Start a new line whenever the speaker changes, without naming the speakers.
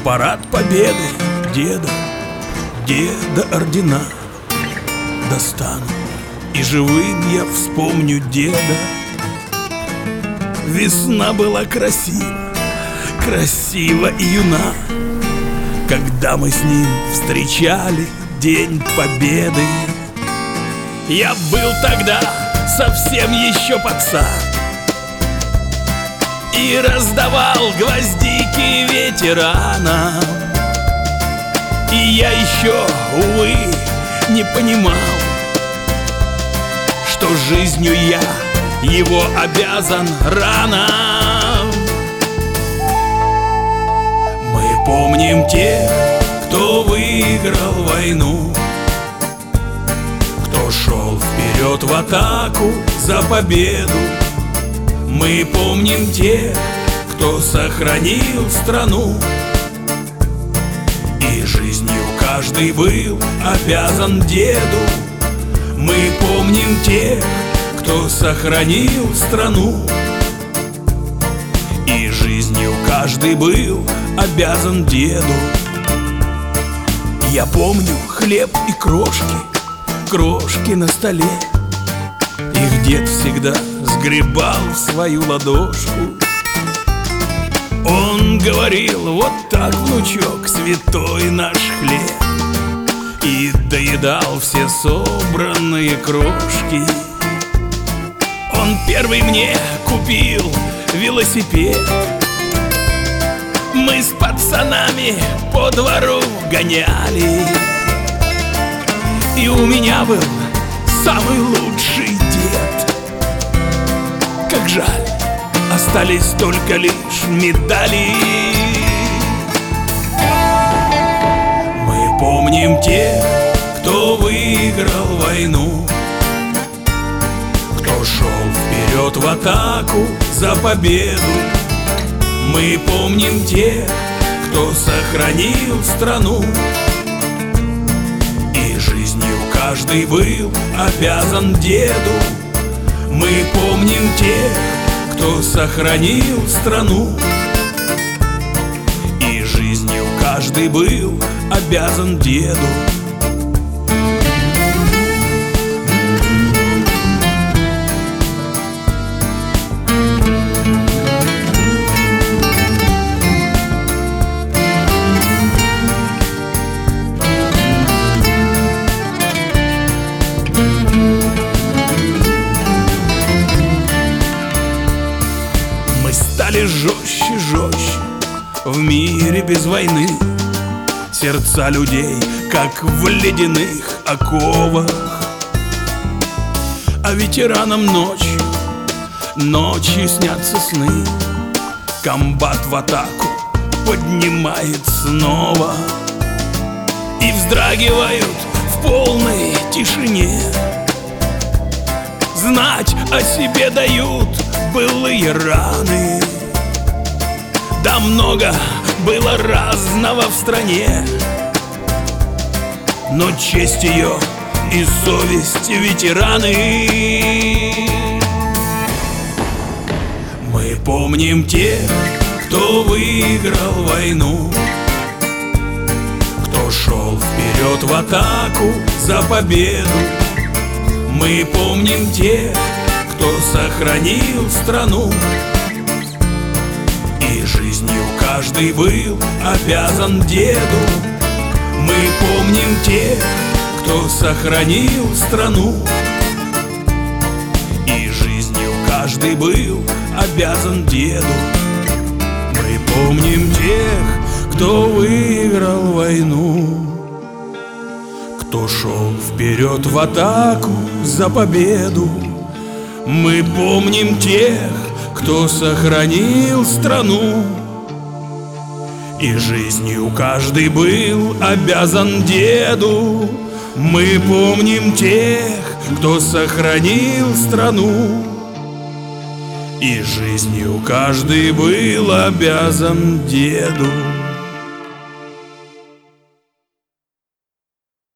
парад победы деда ордена достану, и живым я вспомню деда. Весна была красива и юна, когда мы с ним встречали День Победы. Я был тогда совсем еще пацан и раздавал гвоздики ветеранам. И я еще, увы, не понимал, что жизнью я его обязан рано. Мы помним тех, кто выиграл войну, кто шел вперед в атаку за победу. Мы помним тех, кто сохранил страну, и жизнью каждый был обязан деду. Мы помним тех, кто сохранил страну, и жизнью каждый был обязан деду. Я помню хлеб и крошки на столе. Их дед всегда сгребал в свою ладошку. Он говорил: вот так, внучок, святой наш хлеб. И доедал все собранные крошки. Он первый мне купил велосипед. Мы с пацанами по двору гоняли, и у меня был самый лучший дед. Как жаль, остались только лишь медали. Мы помним тех, кто выиграл войну, кто шел вперед в атаку за победу. Мы помним тех, кто сохранил страну, и жизнью каждый был обязан деду. Мы помним тех, кто сохранил страну, и жизнью каждый был обязан деду. Стали жестче в мире без войны. Сердца людей, как в ледяных оковах. А ветеранам ночью снятся сны. Комбат в атаку поднимает снова, и вздрагивают в полной тишине. Знать о себе дают былые раны. Да много было разного в стране, но честь ее и совесть ветераны. Мы помним тех, кто выиграл войну, кто шел вперед в атаку за победу. Мы помним тех, кто сохранил страну, и жизнью каждый был обязан деду. Мы помним тех, кто сохранил страну, и жизнью каждый был обязан деду. Мы помним тех, кто выиграл войну, кто шел вперед в атаку за победу. Мы помним тех, кто сохранил страну, и жизнью каждый был обязан деду. Мы помним тех, кто сохранил страну, и жизнью каждый был обязан деду.